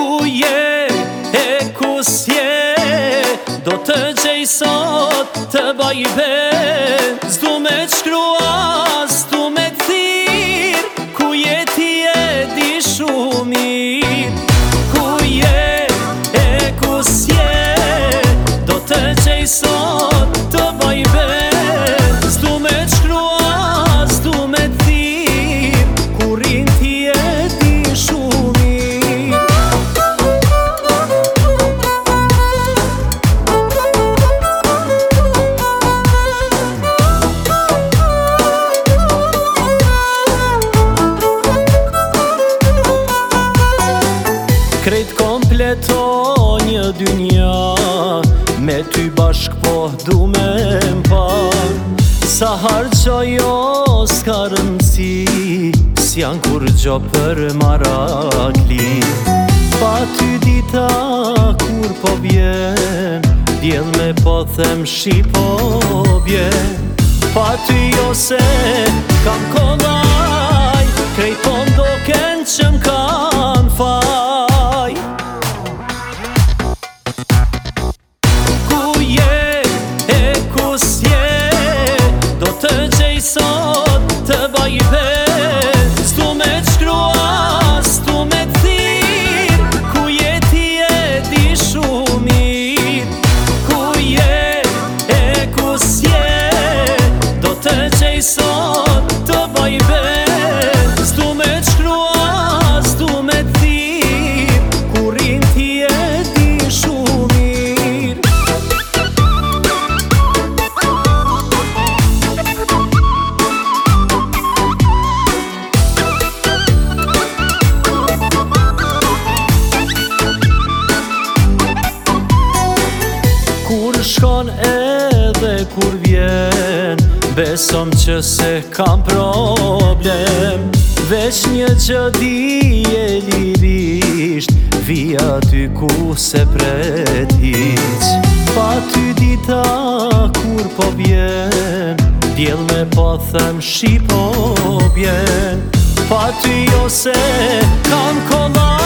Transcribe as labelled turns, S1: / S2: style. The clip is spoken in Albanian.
S1: Ku je, e ku s'je, do të gjej sot të baj ven. S'du me t'shkrua, s'du me t'thir, ku je ti e di shumë mirë. Ku je, e ku s'je, do të gjej sot të baj ven. S'du me t'shkrua, s'du me t'thir, ku rin ti e di shumë mirë. Krejt kompleto një dynja, me ty bashk po du me mpa. Sa harqoj jo s'ka rëndësi, s'jan kur gjo për marakli. Pa ty dita kur po vjen, djel me po them shi po bjen. Pa ty jo se kam kollaj, krejt po mdoken që m'kan faj. Ku je, e ku s'je, do të gjej sot të baj ven. S'du me t'shkrua, s'du me t'thir, ku je ti e di shumë mirë. Ku je, e ku s'je, do të gjej sot të baj ven. S'du me t'shkrua, s'du me t'thir, ku rin ti e di shumë mirë. Kur shkon edhe kur vjen, besom që se kam problem. Veç një gjë di e lirisht, vija ty ku se pret hiq. Pa ty dita kur po vjen, djel me po them shi po bjen. Pa ty jo se kam kollaj,